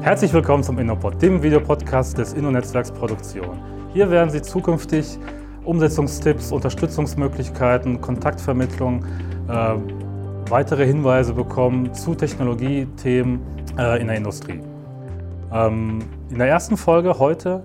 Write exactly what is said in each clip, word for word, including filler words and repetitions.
Herzlich willkommen zum InnoPod, dem Videopodcast des Inno-Netzwerks Produktion. Hier werden Sie zukünftig Umsetzungstipps, Unterstützungsmöglichkeiten, Kontaktvermittlung, äh, weitere Hinweise bekommen zu Technologiethemen äh, in der Industrie. Ähm, in der ersten Folge heute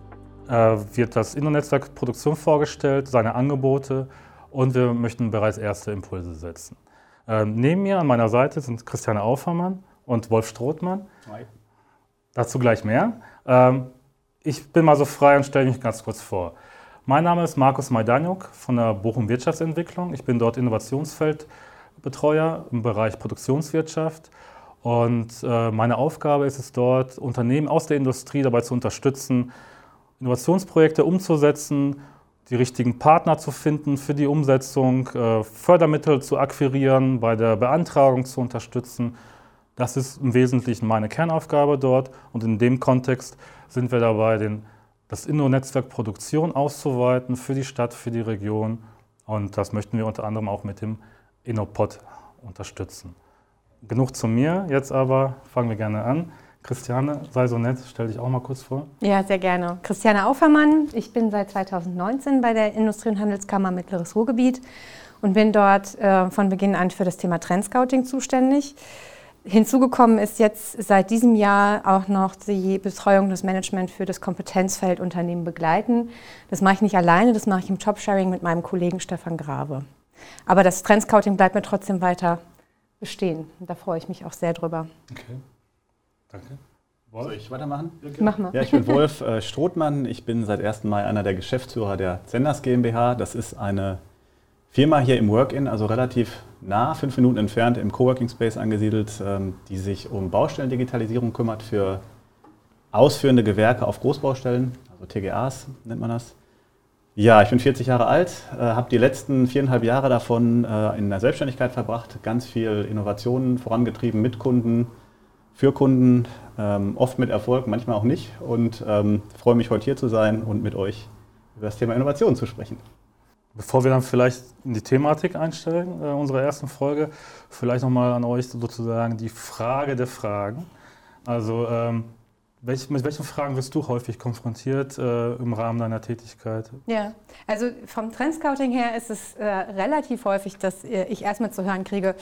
äh, wird das Inno-Netzwerk Produktion vorgestellt, seine Angebote, und wir möchten bereits erste Impulse setzen. Äh, neben mir an meiner Seite sind Christiane Aufermann und Wolf Strothmann. Hi. Dazu gleich mehr. Ähm, ich bin mal so frei und stelle mich ganz kurz vor. Mein Name ist Markus Majdanjuk von der Bochum Wirtschaftsentwicklung. Ich bin dort Innovationsfeldbetreuer im Bereich Produktionswirtschaft. Und äh, meine Aufgabe ist es dort, Unternehmen aus der Industrie dabei zu unterstützen, Innovationsprojekte umzusetzen, die richtigen Partner zu finden für die Umsetzung, äh, Fördermittel zu akquirieren, bei der Beantragung zu unterstützen. Das ist im Wesentlichen meine Kernaufgabe dort, und in dem Kontext sind wir dabei, den, das Inno-Netzwerk Produktion auszuweiten für die Stadt, für die Region, und das möchten wir unter anderem auch mit dem InnoPod unterstützen. Genug zu mir, jetzt aber fangen wir gerne an. Christiane, sei so nett, stell dich auch mal kurz vor. Ja, sehr gerne. Christiane Aufermann, ich bin seit zweitausendneunzehn bei der Industrie- und Handelskammer Mittleres Ruhrgebiet und bin dort äh, von Beginn an für das Thema Trendscouting zuständig. Hinzugekommen ist jetzt seit diesem Jahr auch noch die Betreuung des Management für das Kompetenzfeld Unternehmen begleiten. Das mache ich nicht alleine, das mache ich im Jobsharing mit meinem Kollegen Stefan Grave. Aber das Trendscouting bleibt mir trotzdem weiter bestehen. Und da freue ich mich auch sehr drüber. Okay, danke. Wolf? Soll ich weitermachen? Mach mal. Ja, ich bin Wolf äh, Strothmann. Ich bin seit ersten Mai einer der Geschäftsführer der Zenders GmbH. Das ist eine Firma hier im Work-In, also relativ nah, fünf Minuten entfernt, im Coworking Space angesiedelt, ähm, die sich um Baustellendigitalisierung kümmert für ausführende Gewerke auf Großbaustellen, also T G As nennt man das. Ja, ich bin vierzig Jahre alt, äh, habe die letzten viereinhalb Jahre davon äh, in der Selbstständigkeit verbracht, ganz viel Innovationen vorangetrieben mit Kunden, für Kunden, ähm, oft mit Erfolg, manchmal auch nicht, und ähm, freue mich, heute hier zu sein und mit euch über das Thema Innovation zu sprechen. Bevor wir dann vielleicht in die Thematik einsteigen, äh, unserer ersten Folge, vielleicht nochmal an euch sozusagen die Frage der Fragen. Also ähm, welch, mit welchen Fragen wirst du häufig konfrontiert äh, im Rahmen deiner Tätigkeit? Ja, also vom Trendscouting her ist es äh, relativ häufig, dass äh, ich erstmal zu hören kriege,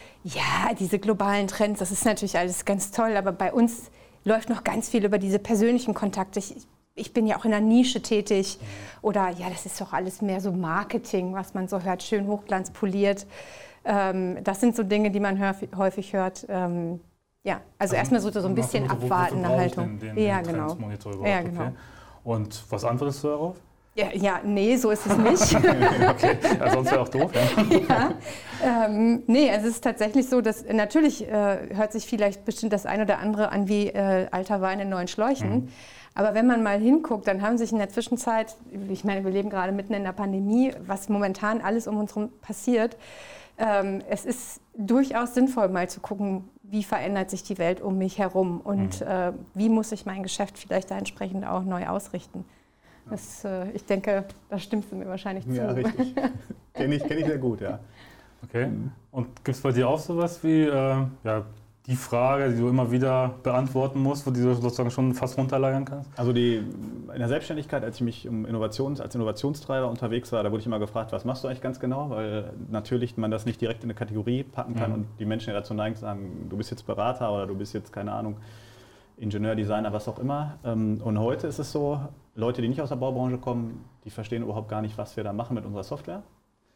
ja, diese globalen Trends, das ist natürlich alles ganz toll, aber bei uns läuft noch ganz viel über diese persönlichen Kontakte. Ich, Ich bin ja auch in der Nische tätig, oder ja, das ist doch alles mehr so Marketing, was man so hört, schön hochglanzpoliert. Ähm, das sind so Dinge, die man häufig hört. Ähm, ja, also, also erstmal so, so ein bisschen abwartende Haltung. Den, den, ja, den genau. Ja, genau. Okay. Und was antwortest du darauf? Ja, ja, nee, so ist es nicht. Okay, ja, sonst wäre auch doof. Ja. ja, ähm, nee, es ist tatsächlich so, dass natürlich äh, hört sich vielleicht bestimmt das eine oder andere an wie äh, alter Wein in neuen Schläuchen. Mhm. Aber wenn man mal hinguckt, dann haben sich in der Zwischenzeit, ich meine, wir leben gerade mitten in der Pandemie, was momentan alles um uns herum passiert, ähm, es ist durchaus sinnvoll, mal zu gucken, wie verändert sich die Welt um mich herum und mhm. äh, wie muss ich mein Geschäft vielleicht da entsprechend auch neu ausrichten. Das, äh, ich denke, da stimmst du mir wahrscheinlich zu. Ja, richtig. Kenne ich, kenn ich sehr gut, ja. Okay. Und gibt es bei dir auch sowas wie äh, ja, die Frage, die du immer wieder beantworten musst, wo du sozusagen schon fast runterleiern kannst? Also die, in der Selbstständigkeit, als ich mich um Innovations, als Innovationstreiber unterwegs war, da wurde ich immer gefragt, was machst du eigentlich ganz genau? Weil natürlich man das nicht direkt in eine Kategorie packen kann, mhm. und die Menschen ja dazu neigen zu sagen, du bist jetzt Berater oder du bist jetzt, keine Ahnung, Ingenieur, Designer, was auch immer. Und heute ist es so, Leute, die nicht aus der Baubranche kommen, die verstehen überhaupt gar nicht, was wir da machen mit unserer Software.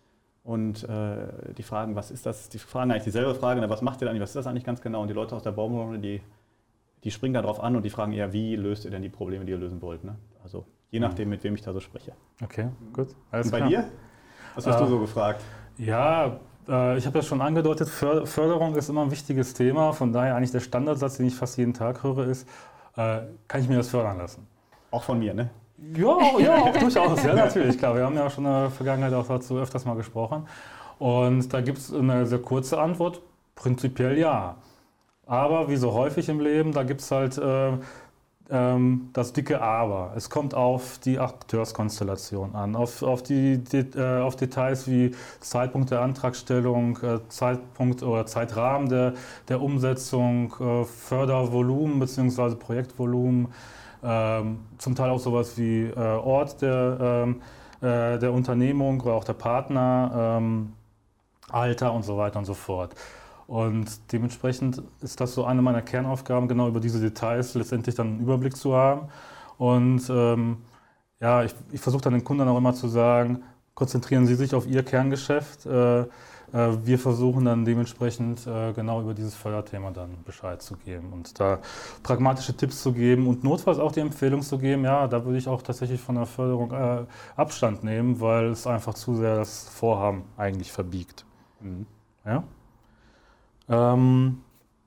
Und äh, die fragen, was ist das? Die fragen eigentlich dieselbe Frage, na, was macht ihr da eigentlich, was ist das eigentlich ganz genau? Und die Leute aus der Baubranche, die, die springen da drauf an und die fragen eher, wie löst ihr denn die Probleme, die ihr lösen wollt? Ne? Also je nachdem, mit wem ich da so spreche. Okay, gut. Alles und bei klar. dir? Was hast äh, du so gefragt? Ja, äh, ich habe das schon angedeutet, Förderung ist immer ein wichtiges Thema. Von daher eigentlich der Standardsatz, den ich fast jeden Tag höre, ist, äh, kann ich mir das fördern lassen? Auch von mir, ne? Ja, ja, auch durchaus, ja, natürlich, klar. Wir haben ja schon in der Vergangenheit auch dazu öfters mal gesprochen. Und da gibt es eine sehr kurze Antwort, prinzipiell ja. Aber wie so häufig im Leben, da gibt es halt äh, ähm, das dicke Aber. Es kommt auf die Akteurskonstellation an, auf, auf, die, die, äh, auf Details wie Zeitpunkt der Antragstellung, äh, Zeitpunkt oder Zeitrahmen der, der Umsetzung, äh, Fördervolumen bzw. Projektvolumen, ähm, zum Teil auch sowas wie äh, Ort der, ähm, äh, der Unternehmung oder auch der Partner, ähm, Alter und so weiter und so fort. Und dementsprechend ist das so eine meiner Kernaufgaben, genau über diese Details letztendlich dann einen Überblick zu haben. Und ähm, ja, ich, ich versuche dann den Kunden auch immer zu sagen, konzentrieren Sie sich auf Ihr Kerngeschäft. Äh, äh, wir versuchen dann dementsprechend äh, genau über dieses Förderthema dann Bescheid zu geben und da pragmatische Tipps zu geben und notfalls auch die Empfehlung zu geben, ja, da würde ich auch tatsächlich von der Förderung äh, Abstand nehmen, weil es einfach zu sehr das Vorhaben eigentlich verbiegt. Mhm. Ja? Ähm,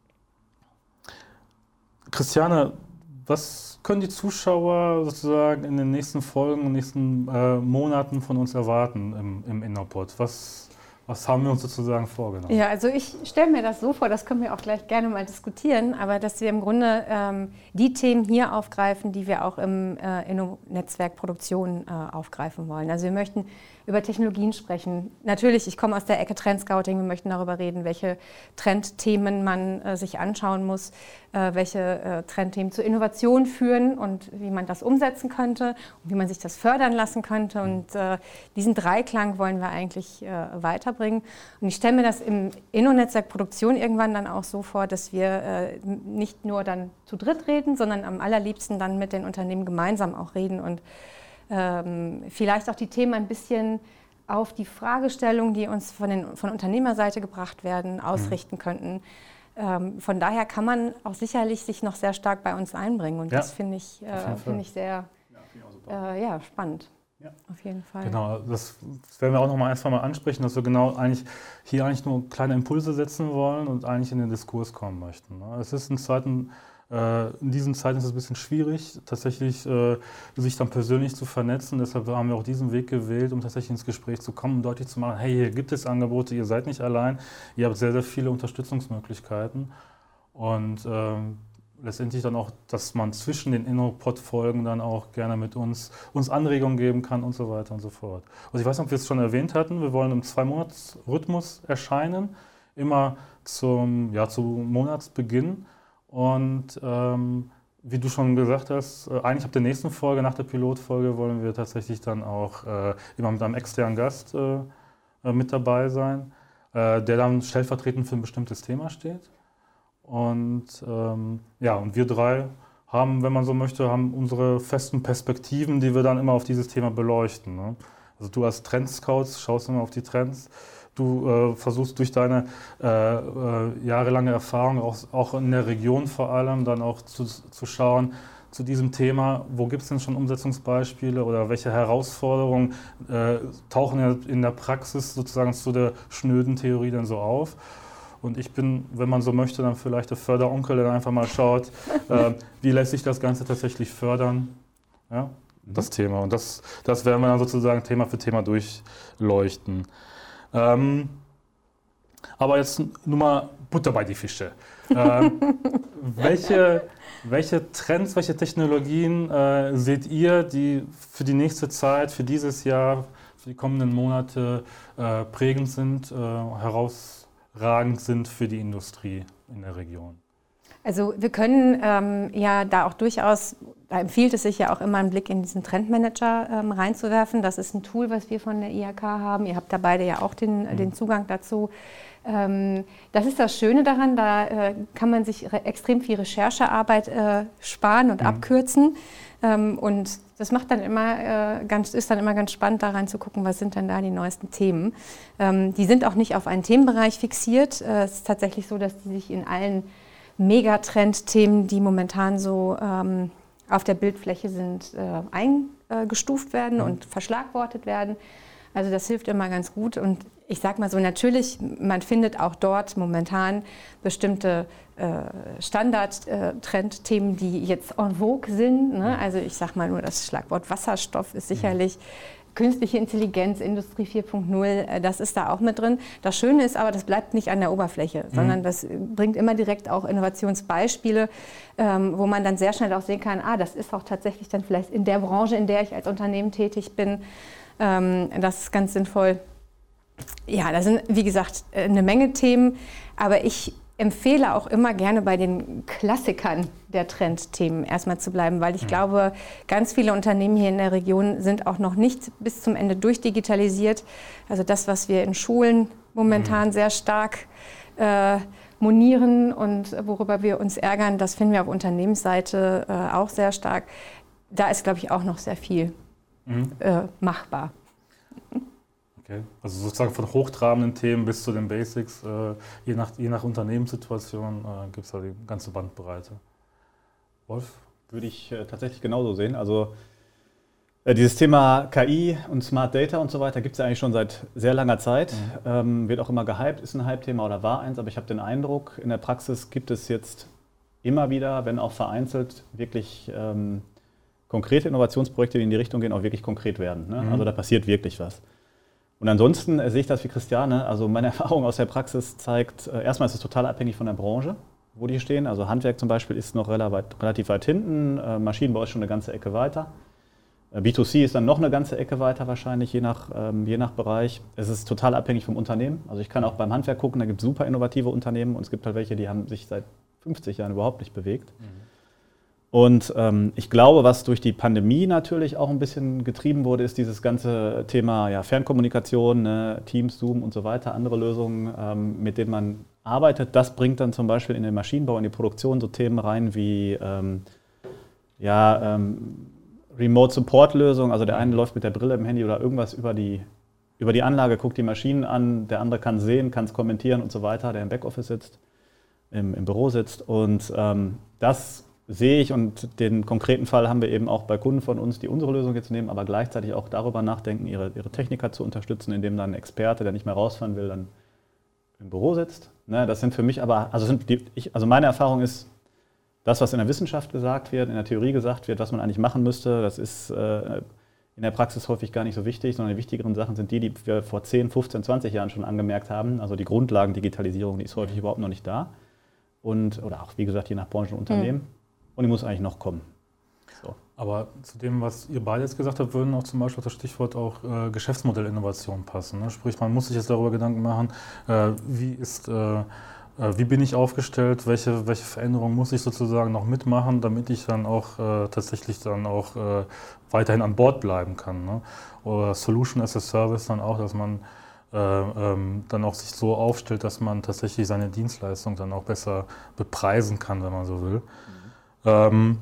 Christiane, was können die Zuschauer sozusagen in den nächsten Folgen, in den nächsten äh, Monaten von uns erwarten im, im InnoPod? Was, was haben wir uns sozusagen vorgenommen? Ja, also ich stelle mir das so vor, das können wir auch gleich gerne mal diskutieren, aber dass wir im Grunde ähm, die Themen hier aufgreifen, die wir auch im äh, Inno-Netzwerk Produktion äh, aufgreifen wollen. Also wir möchten über Technologien sprechen. Natürlich, ich komme aus der Ecke Trendscouting, wir möchten darüber reden, welche Trendthemen man äh, sich anschauen muss, äh, welche äh, Trendthemen zur Innovation führen und wie man das umsetzen könnte und wie man sich das fördern lassen könnte. Und äh, diesen Dreiklang wollen wir eigentlich äh, weiterbringen. Und ich stelle mir das im Inno-Netzwerk Produktion irgendwann dann auch so vor, dass wir äh, nicht nur dann zu dritt reden, sondern am allerliebsten dann mit den Unternehmen gemeinsam auch reden und Ähm, vielleicht auch die Themen ein bisschen auf die Fragestellungen, die uns von, den, von Unternehmerseite gebracht werden, ausrichten mhm. könnten. Ähm, von daher kann man auch sicherlich sich noch sehr stark bei uns einbringen und ja, das finde ich, äh, find ich sehr ja, äh, ja, spannend. Ja. Auf jeden Fall. Genau, das werden wir auch noch mal ein, zwei Mal ansprechen, dass wir genau eigentlich hier eigentlich nur kleine Impulse setzen wollen und eigentlich in den Diskurs kommen möchten. Es ist in Zeiten In diesen Zeiten ist es ein bisschen schwierig, tatsächlich äh, sich dann persönlich zu vernetzen. Deshalb haben wir auch diesen Weg gewählt, um tatsächlich ins Gespräch zu kommen und deutlich zu machen, hey, hier gibt es Angebote, ihr seid nicht allein, ihr habt sehr, sehr viele Unterstützungsmöglichkeiten. Und ähm, letztendlich dann auch, dass man zwischen den InnoPod-Folgen dann auch gerne mit uns, uns Anregungen geben kann und so weiter und so fort. Also ich weiß nicht, ob wir es schon erwähnt hatten, wir wollen im Zwei-Monats-Rhythmus erscheinen, immer zum, ja, zum Monatsbeginn. Und ähm, wie du schon gesagt hast, äh, eigentlich ab der nächsten Folge, nach der Pilotfolge, wollen wir tatsächlich dann auch äh, immer mit einem externen Gast äh, äh, mit dabei sein, äh, der dann stellvertretend für ein bestimmtes Thema steht. Und ähm, ja, und wir drei haben, wenn man so möchte, haben unsere festen Perspektiven, die wir dann immer auf dieses Thema beleuchten. Ne? Also du als Trendscouts schaust immer auf die Trends. Du äh, versuchst durch deine äh, äh, jahrelange Erfahrung, auch, auch in der Region vor allem, dann auch zu, zu schauen zu diesem Thema, wo gibt es denn schon Umsetzungsbeispiele oder welche Herausforderungen äh, tauchen in der Praxis sozusagen zu der schnöden Theorie dann so auf. Und ich bin, wenn man so möchte, dann vielleicht der Förderonkel, der dann einfach mal schaut, äh, wie lässt sich das Ganze tatsächlich fördern, ja, das mhm. Thema. Und das, das werden wir dann sozusagen Thema für Thema durchleuchten. Ähm, aber jetzt nur mal Butter bei die Fische. Ähm, welche, welche Trends, welche Technologien äh, seht ihr, die für die nächste Zeit, für dieses Jahr, für die kommenden Monate äh, prägend sind, äh, herausragend sind für die Industrie in der Region? Also wir können ähm, ja da auch durchaus, da empfiehlt es sich ja auch immer einen Blick in diesen Trendmanager ähm, reinzuwerfen. Das ist ein Tool, was wir von der I H K haben. Ihr habt da beide ja auch den, mhm. den Zugang dazu. Ähm, das ist das Schöne daran, da äh, kann man sich re- extrem viel Recherchearbeit äh, sparen und mhm. abkürzen. Ähm, und das macht dann immer, äh, ganz, ist dann immer ganz spannend, da reinzugucken, was sind denn da die neuesten Themen. Ähm, die sind auch nicht auf einen Themenbereich fixiert. Äh, es ist tatsächlich so, dass die sich in allen Megatrend-Themen, die momentan so ähm, auf der Bildfläche sind, äh, eingestuft werden mhm. und verschlagwortet werden. Also das hilft immer ganz gut. Und ich sage mal so, natürlich, man findet auch dort momentan bestimmte äh, Standard-Trendthemen, die jetzt en vogue sind. Ne? Also ich sage mal nur, das Schlagwort Wasserstoff ist sicherlich künstliche Intelligenz, Industrie vier Punkt null, das ist da auch mit drin. Das Schöne ist aber, das bleibt nicht an der Oberfläche, mhm. sondern das bringt immer direkt auch Innovationsbeispiele, ähm, wo man dann sehr schnell auch sehen kann, ah, das ist auch tatsächlich dann vielleicht in der Branche, in der ich als Unternehmen tätig bin. Ähm, das ist ganz sinnvoll. Ja, da sind, wie gesagt, eine Menge Themen, aber ich empfehle auch immer gerne bei den Klassikern der Trendthemen erstmal zu bleiben, weil ich mhm. glaube, ganz viele Unternehmen hier in der Region sind auch noch nicht bis zum Ende durchdigitalisiert. Also das, was wir in Schulen momentan mhm. sehr stark äh, monieren und worüber wir uns ärgern, das finden wir auf Unternehmensseite äh, auch sehr stark. Da ist, glaube ich, auch noch sehr viel mhm. äh, machbar. Okay. Also sozusagen von hochtrabenden Themen bis zu den Basics, äh, je nach, je nach Unternehmenssituation äh, gibt es da die ganze Bandbreite. Wolf? Würde ich äh, tatsächlich genauso sehen. Also äh, dieses Thema K I und Smart Data und so weiter gibt es ja eigentlich schon seit sehr langer Zeit. Mhm. Ähm, wird auch immer gehypt, ist ein Hype-Thema oder war eins, aber ich habe den Eindruck, in der Praxis gibt es jetzt immer wieder, wenn auch vereinzelt, wirklich ähm, konkrete Innovationsprojekte, die in die Richtung gehen, auch wirklich konkret werden. Ne? Mhm. Also da passiert wirklich was. Und ansonsten äh, sehe ich das wie Christiane. Also meine Erfahrung aus der Praxis zeigt, äh, erstmal ist es total abhängig von der Branche, wo die stehen. Also Handwerk zum Beispiel ist noch relativ, relativ weit hinten, äh, Maschinenbau ist schon eine ganze Ecke weiter. Äh, B zwei C ist dann noch eine ganze Ecke weiter wahrscheinlich, je nach, ähm, je nach Bereich. Es ist total abhängig vom Unternehmen. Also ich kann auch beim Handwerk gucken, da gibt es super innovative Unternehmen und es gibt halt welche, die haben sich seit fünfzig Jahren überhaupt nicht bewegt. Mhm. Und ähm, ich glaube, was durch die Pandemie natürlich auch ein bisschen getrieben wurde, ist dieses ganze Thema ja, Fernkommunikation, ne, Teams, Zoom und so weiter, andere Lösungen, ähm, mit denen man arbeitet. Das bringt dann zum Beispiel in den Maschinenbau, in die Produktion so Themen rein wie ähm, ja, ähm, Remote-Support-Lösungen. Also der eine läuft mit der Brille im Handy oder irgendwas über die, über die Anlage, guckt die Maschinen an, der andere kann sehen, kann es kommentieren und so weiter, der im Backoffice sitzt, im, im Büro sitzt. Und ähm, das sehe ich, und den konkreten Fall haben wir eben auch bei Kunden von uns, die unsere Lösung jetzt nehmen, aber gleichzeitig auch darüber nachdenken, ihre, ihre Techniker zu unterstützen, indem dann ein Experte, der nicht mehr rausfahren will, dann im Büro sitzt. Ne, das sind für mich aber, also, sind die, ich, also meine Erfahrung ist, das, was in der Wissenschaft gesagt wird, in der Theorie gesagt wird, was man eigentlich machen müsste, das ist äh, in der Praxis häufig gar nicht so wichtig, sondern die wichtigeren Sachen sind die, die wir vor zehn, fünfzehn, zwanzig Jahren schon angemerkt haben. Also die Grundlagendigitalisierung, die ist häufig überhaupt noch nicht da. Und, oder auch, wie gesagt, je nach Branche und Unternehmen. Mhm. Und die muss eigentlich noch kommen. So. Aber zu dem, was ihr beide jetzt gesagt habt, würden auch zum Beispiel das Stichwort auch äh, Geschäftsmodellinnovation passen. Ne? Sprich, man muss sich jetzt darüber Gedanken machen, äh, wie, ist, äh, wie bin ich aufgestellt, welche, welche Veränderungen muss ich sozusagen noch mitmachen, damit ich dann auch äh, tatsächlich dann auch äh, weiterhin an Bord bleiben kann. Ne? Oder Solution as a Service dann auch, dass man äh, ähm, dann auch sich so aufstellt, dass man tatsächlich seine Dienstleistung dann auch besser bepreisen kann, wenn man so will. Ähm,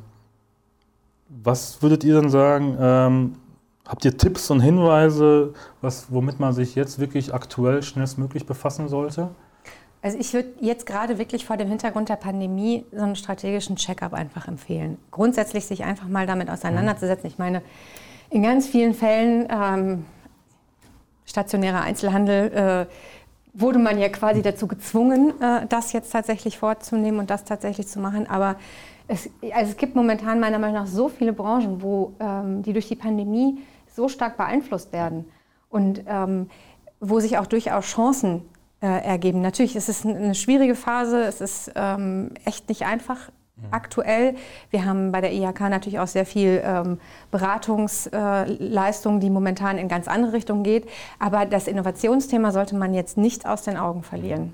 was würdet ihr dann sagen, ähm, habt ihr Tipps und Hinweise, was, womit man sich jetzt wirklich aktuell schnellstmöglich befassen sollte? Also ich würde jetzt gerade wirklich vor dem Hintergrund der Pandemie so einen strategischen Check-up einfach empfehlen. Grundsätzlich sich einfach mal damit auseinanderzusetzen. Ich meine, in ganz vielen Fällen, ähm, stationärer Einzelhandel, äh, wurde man ja quasi dazu gezwungen, äh, das jetzt tatsächlich vorzunehmen und das tatsächlich zu machen. Aber Es, also es gibt momentan meiner Meinung nach so viele Branchen, wo, ähm, die durch die Pandemie so stark beeinflusst werden und ähm, wo sich auch durchaus Chancen äh, ergeben. Natürlich ist es eine schwierige Phase, es ist ähm, echt nicht einfach mhm. aktuell. Wir haben bei der I H K natürlich auch sehr viel ähm, Beratungsleistung, äh, die momentan in ganz andere Richtungen geht. Aber das Innovationsthema sollte man jetzt nicht aus den Augen verlieren.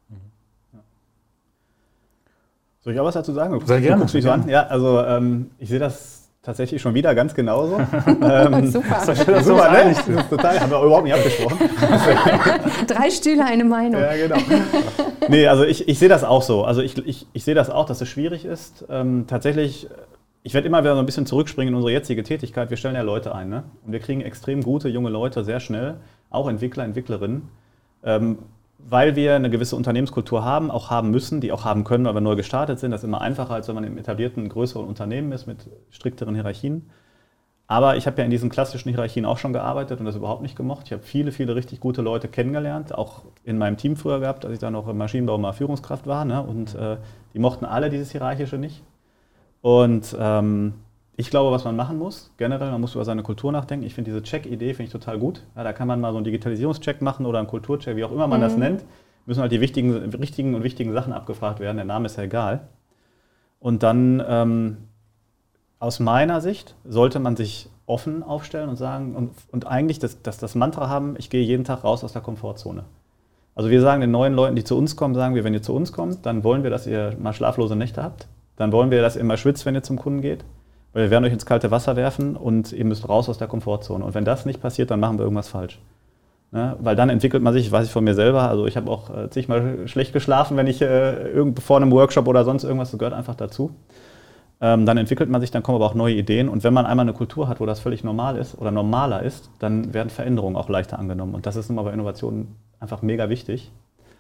Soll ich auch was dazu sagen? Sehr gerne. Du guckst mich so an. Ja, also ähm, ich sehe das tatsächlich schon wieder ganz genauso. ähm, super. Das ist super, ne? Das ist total, haben wir überhaupt nicht abgesprochen. Drei Stühle, eine Meinung. Ja, genau. Nee, also ich, ich sehe das auch so. Also ich, ich, ich sehe das auch, dass es schwierig ist. Ähm, tatsächlich, ich werde immer wieder so ein bisschen zurückspringen in unsere jetzige Tätigkeit. Wir stellen ja Leute ein, ne? Und wir kriegen extrem gute junge Leute sehr schnell, auch Entwickler, Entwicklerinnen. Ähm, Weil wir eine gewisse Unternehmenskultur haben, auch haben müssen, die auch haben können, weil wir neu gestartet sind. Das ist immer einfacher, als wenn man im etablierten, größeren Unternehmen ist mit strikteren Hierarchien. Aber ich habe ja in diesen klassischen Hierarchien auch schon gearbeitet und das überhaupt nicht gemocht. Ich habe viele, viele richtig gute Leute kennengelernt, auch in meinem Team früher gehabt, als ich da noch im Maschinenbau mal Führungskraft war. Ne? Und äh, die mochten alle dieses Hierarchische nicht. Und ähm, ich glaube, was man machen muss, generell, man muss über seine Kultur nachdenken. Ich finde diese Check-Idee finde ich total gut. Ja, da kann man mal so einen Digitalisierungscheck machen oder einen Kulturcheck, wie auch immer man mhm. das nennt. Müssen halt die wichtigen, richtigen und wichtigen Sachen abgefragt werden. Der Name ist ja egal. Und dann, ähm, aus meiner Sicht, sollte man sich offen aufstellen und sagen und, und eigentlich das, das, das Mantra haben, ich gehe jeden Tag raus aus der Komfortzone. Also wir sagen den neuen Leuten, die zu uns kommen, sagen wir, wenn ihr zu uns kommt, dann wollen wir, dass ihr mal schlaflose Nächte habt. Dann wollen wir, dass ihr mal schwitzt, wenn ihr zum Kunden geht. Weil wir werden euch ins kalte Wasser werfen und ihr müsst raus aus der Komfortzone. Und wenn das nicht passiert, dann machen wir irgendwas falsch. Ne? Weil dann entwickelt man sich, weiß ich von mir selber, also ich habe auch äh, zigmal schlecht geschlafen, wenn ich äh, irgend, vor einem Workshop oder sonst irgendwas, das gehört einfach dazu. Ähm, dann entwickelt man sich, dann kommen aber auch neue Ideen. Und wenn man einmal eine Kultur hat, wo das völlig normal ist oder normaler ist, dann werden Veränderungen auch leichter angenommen. Und das ist nun mal bei Innovationen einfach mega wichtig.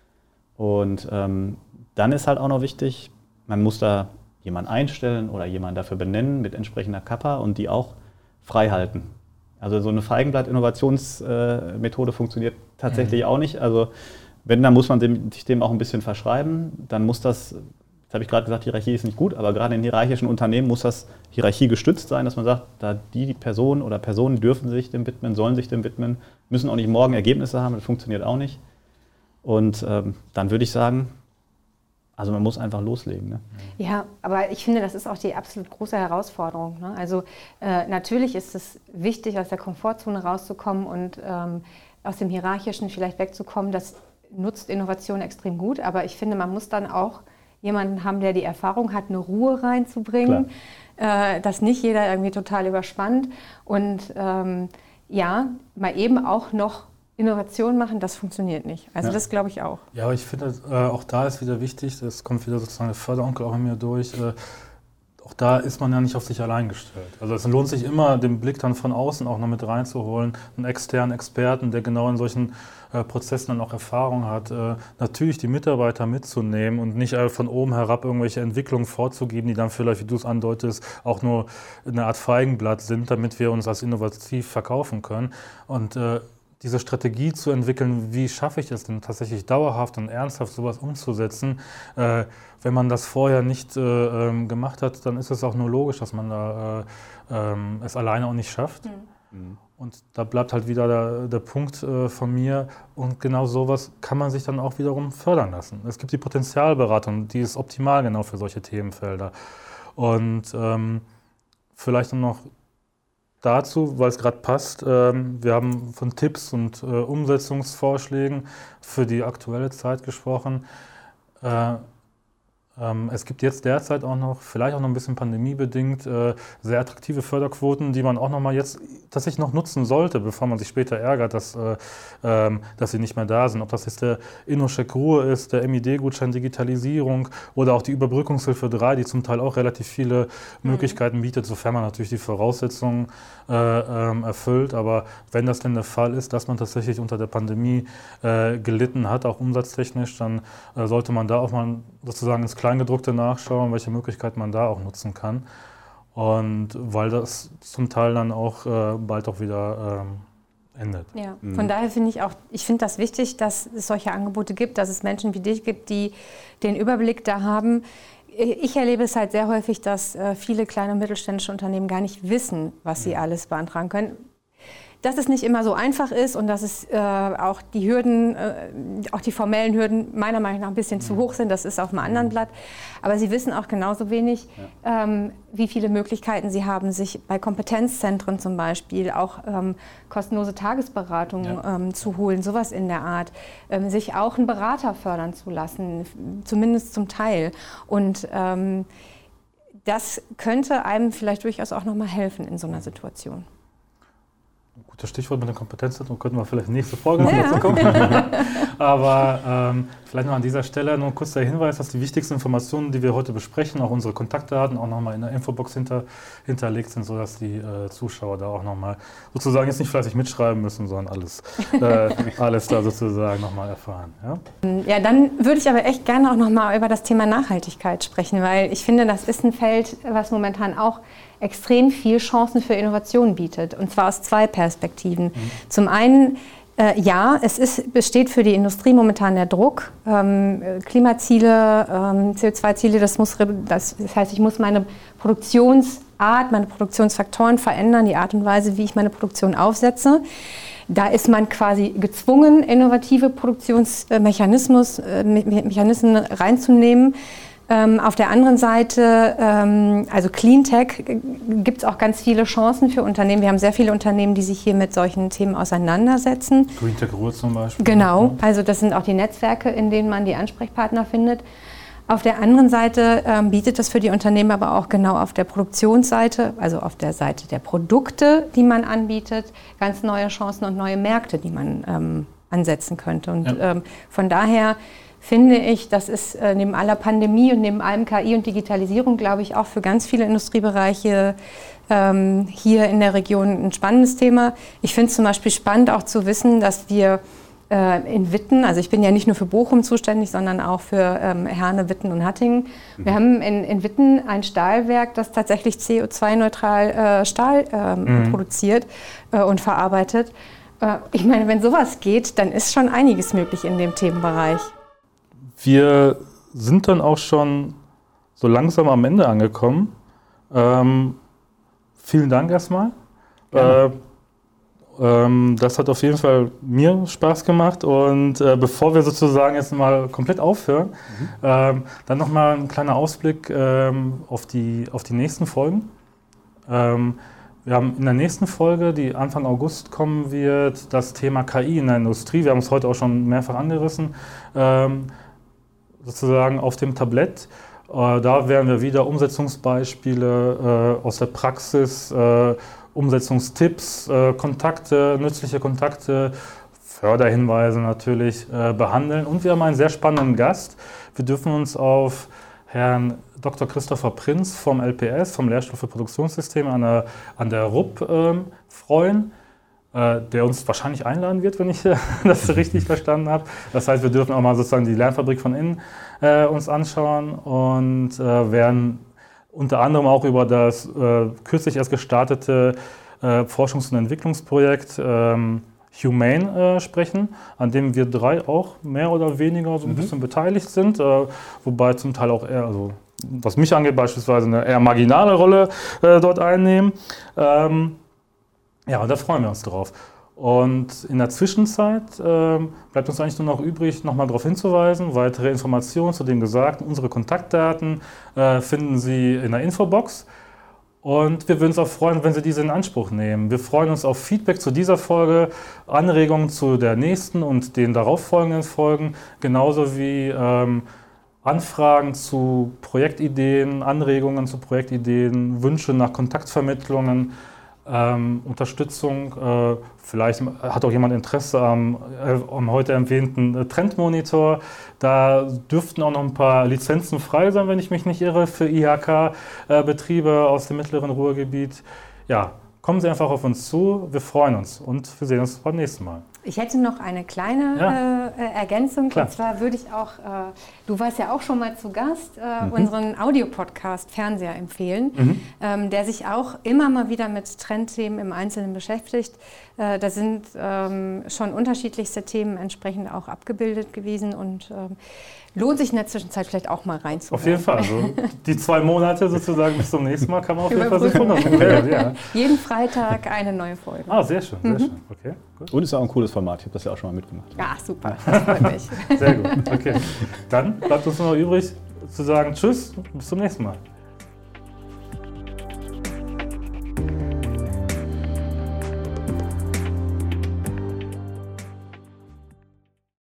Und ähm, dann ist halt auch noch wichtig, man muss da jemanden einstellen oder jemanden dafür benennen mit entsprechender Kappa und die auch frei halten. Also so eine Feigenblatt-Innovationsmethode äh, funktioniert tatsächlich mhm. auch nicht. Also wenn, dann muss man dem, sich dem auch ein bisschen verschreiben. Dann muss das, jetzt habe ich gerade gesagt, Hierarchie ist nicht gut, aber gerade in hierarchischen Unternehmen muss das hierarchiegestützt sein, dass man sagt, da die, die Person oder Personen dürfen sich dem widmen, sollen sich dem widmen, müssen auch nicht morgen Ergebnisse haben, das funktioniert auch nicht. Und ähm, dann würde ich sagen, also man muss einfach loslegen. Ne? Ja, aber ich finde, das ist auch die absolut große Herausforderung. Ne? Also äh, natürlich ist es wichtig, aus der Komfortzone rauszukommen und ähm, aus dem Hierarchischen vielleicht wegzukommen. Das nutzt Innovation extrem gut, aber ich finde, man muss dann auch jemanden haben, der die Erfahrung hat, eine Ruhe reinzubringen, äh, dass nicht jeder irgendwie total überspannt und ähm, ja, mal eben auch noch Innovation machen, das funktioniert nicht. Also ja. das glaube ich auch. Ja, aber ich finde, äh, auch da ist wieder wichtig, das kommt wieder sozusagen der Förderonkel auch in mir durch, äh, auch da ist man ja nicht auf sich allein gestellt. Also es lohnt sich immer, den Blick dann von außen auch noch mit reinzuholen, einen externen Experten, der genau in solchen äh, Prozessen dann auch Erfahrung hat, äh, natürlich die Mitarbeiter mitzunehmen und nicht äh, von oben herab irgendwelche Entwicklungen vorzugeben, die dann vielleicht, wie du es andeutest, auch nur eine Art Feigenblatt sind, damit wir uns als innovativ verkaufen können. Und äh, diese Strategie zu entwickeln, wie schaffe ich es denn tatsächlich dauerhaft und ernsthaft sowas umzusetzen. Äh, wenn man das vorher nicht äh, ähm, gemacht hat, dann ist es auch nur logisch, dass man da, äh, ähm, es alleine auch nicht schafft. Mhm. Und da bleibt halt wieder der, der Punkt äh, von mir und genau sowas kann man sich dann auch wiederum fördern lassen. Es gibt die Potenzialberatung, die ist optimal genau für solche Themenfelder. Und ähm, vielleicht noch dazu, weil es gerade passt, ähm, wir haben von Tipps und äh, Umsetzungsvorschlägen für die aktuelle Zeit gesprochen. Äh, ähm, es gibt jetzt derzeit auch noch, vielleicht auch noch ein bisschen pandemiebedingt, äh, sehr attraktive Förderquoten, die man auch noch mal jetzt tatsächlich noch nutzen sollte, bevor man sich später ärgert, dass, äh, ähm, dass sie nicht mehr da sind. Ob das jetzt der InnoCheck Ruhe ist, der M I D-Gutschein Digitalisierung oder auch die Überbrückungshilfe drei, die zum Teil auch relativ viele mhm. Möglichkeiten bietet, sofern man natürlich die Voraussetzungen äh, ähm, erfüllt. Aber wenn das denn der Fall ist, dass man tatsächlich unter der Pandemie äh, gelitten hat, auch umsatztechnisch, dann äh, sollte man da auch mal sozusagen ins Kleingedruckte nachschauen, welche Möglichkeiten man da auch nutzen kann. Und weil das zum Teil dann auch äh, bald auch wieder ähm, endet. Ja, mhm. Von daher finde ich auch, ich finde das wichtig, dass es solche Angebote gibt, dass es Menschen wie dich gibt, die den Überblick da haben. Ich erlebe es halt sehr häufig, dass äh, viele kleine und mittelständische Unternehmen gar nicht wissen, was sie mhm. alles beantragen können. Dass es nicht immer so einfach ist und dass es äh, auch die Hürden, äh, auch die formellen Hürden meiner Meinung nach ein bisschen mhm. zu hoch sind, das ist auf einem anderen Blatt. Aber sie wissen auch genauso wenig, ja. ähm, wie viele Möglichkeiten sie haben, sich bei Kompetenzzentren zum Beispiel auch ähm, kostenlose Tagesberatungen ja. ähm, zu holen, sowas in der Art. Ähm, sich auch einen Berater fördern zu lassen, zumindest zum Teil. Und ähm, das könnte einem vielleicht durchaus auch noch mal helfen in so einer Situation. Gutes Stichwort mit den Kompetenzzentren, könnten wir vielleicht nächste Folge noch dazu kommen. Aber ähm, vielleicht noch an dieser Stelle nur kurz der Hinweis, dass die wichtigsten Informationen, die wir heute besprechen, auch unsere Kontaktdaten auch nochmal in der Infobox hinter, hinterlegt sind, sodass die äh, Zuschauer da auch nochmal sozusagen jetzt nicht fleißig mitschreiben müssen, sondern alles, äh, alles da sozusagen nochmal erfahren. Ja? Ja, dann würde ich aber echt gerne auch nochmal über das Thema Nachhaltigkeit sprechen, weil ich finde, das ist ein Feld, was momentan auch extrem viel Chancen für Innovation bietet, und zwar aus zwei Perspektiven. Mhm. Zum einen Äh, ja, es ist, besteht für die Industrie momentan der Druck. Ähm, Klimaziele, ähm, C O zwei Ziele, das, muss, das, das heißt, ich muss meine Produktionsart, meine Produktionsfaktoren verändern, die Art und Weise, wie ich meine Produktion aufsetze. Da ist man quasi gezwungen, innovative Produktionsmechanismen äh, Mechanismen reinzunehmen. Ähm, auf der anderen Seite, ähm, also Cleantech, äh, gibt es auch ganz viele Chancen für Unternehmen. Wir haben sehr viele Unternehmen, die sich hier mit solchen Themen auseinandersetzen. Greentech Ruhr zum Beispiel. Genau, also das sind auch die Netzwerke, in denen man die Ansprechpartner findet. Auf der anderen Seite ähm, bietet das für die Unternehmen aber auch genau auf der Produktionsseite, also auf der Seite der Produkte, die man anbietet, ganz neue Chancen und neue Märkte, die man ähm, ansetzen könnte. Und ja. ähm, von daher finde ich, das ist äh, neben aller Pandemie und neben allem K I und Digitalisierung, glaube ich, auch für ganz viele Industriebereiche ähm, hier in der Region ein spannendes Thema. Ich finde es zum Beispiel spannend auch zu wissen, dass wir äh, in Witten, also ich bin ja nicht nur für Bochum zuständig, sondern auch für ähm, Herne, Witten und Hattingen. Mhm. Wir haben in, in Witten ein Stahlwerk, das tatsächlich C O zwei neutral äh, Stahl ähm, mhm. produziert äh, und verarbeitet. Äh, ich meine, wenn sowas geht, dann ist schon einiges möglich in dem Themenbereich. Wir sind dann auch schon so langsam am Ende angekommen. Ähm, vielen Dank erstmal. Äh, ähm, das hat auf jeden Fall mir Spaß gemacht. Und äh, bevor wir sozusagen jetzt mal komplett aufhören, mhm. ähm, dann nochmal ein kleiner Ausblick ähm, auf, die, auf die nächsten Folgen. Ähm, wir haben in der nächsten Folge, die Anfang August kommen wird, das Thema K I in der Industrie. Wir haben es heute auch schon mehrfach angerissen. Ähm, sozusagen auf dem Tablett. Äh, da werden wir wieder Umsetzungsbeispiele äh, aus der Praxis, äh, Umsetzungstipps, äh, Kontakte, nützliche Kontakte, Förderhinweise natürlich äh, behandeln. Und wir haben einen sehr spannenden Gast. Wir dürfen uns auf Herrn Doktor Christopher Prinz vom L P S, vom Lehrstuhl für Produktionssysteme an der, an der R U P äh, freuen, der uns wahrscheinlich einladen wird, wenn ich das richtig verstanden habe. Das heißt, wir dürfen auch mal sozusagen die Lernfabrik von innen äh, uns anschauen und äh, werden unter anderem auch über das äh, kürzlich erst gestartete äh, Forschungs- und Entwicklungsprojekt ähm, Humane äh, sprechen, an dem wir drei auch mehr oder weniger so ein mhm. bisschen beteiligt sind, äh, wobei zum Teil auch eher, also was mich angeht, beispielsweise eine eher marginale Rolle äh, dort einnehmen. Ähm, Ja, da freuen wir uns drauf. Und in der Zwischenzeit ähm, bleibt uns eigentlich nur noch übrig, nochmal darauf hinzuweisen, weitere Informationen zu dem Gesagten, unsere Kontaktdaten äh, finden Sie in der Infobox. Und wir würden uns auch freuen, wenn Sie diese in Anspruch nehmen. Wir freuen uns auf Feedback zu dieser Folge, Anregungen zu der nächsten und den darauffolgenden Folgen, genauso wie ähm, Anfragen zu Projektideen, Anregungen zu Projektideen, Wünsche nach Kontaktvermittlungen. Ähm, Unterstützung, äh, vielleicht hat auch jemand Interesse am, äh, am heute erwähnten äh, Trendmonitor. Da dürften auch noch ein paar Lizenzen frei sein, wenn ich mich nicht irre, für I H K-Betriebe äh, aus dem mittleren Ruhrgebiet. Ja, kommen Sie einfach auf uns zu, wir freuen uns und wir sehen uns beim nächsten Mal. Ich hätte noch eine kleine ja. äh, Ergänzung. Klar. Und zwar würde ich auch, äh, du warst ja auch schon mal zu Gast, äh, mhm. unseren Audiopodcast Fernseher empfehlen, mhm. ähm, der sich auch immer mal wieder mit Trendthemen im Einzelnen beschäftigt. Äh, da sind ähm, schon unterschiedlichste Themen entsprechend auch abgebildet gewesen und ähm, lohnt sich in der Zwischenzeit vielleicht auch mal reinzuhören. Auf jeden Fall. Also die zwei Monate sozusagen bis zum nächsten Mal kann man auf jeden Fall sich wundern. Ja. Jeden Freitag eine neue Folge. Ah, sehr schön, sehr mhm. schön. Okay, gut. Und ist auch ein cooles Format. Ich habe das ja auch schon mal mitgemacht. Ja, super. Das freut mich. Sehr gut. Okay. Dann bleibt uns nur noch übrig zu sagen Tschüss und bis zum nächsten Mal.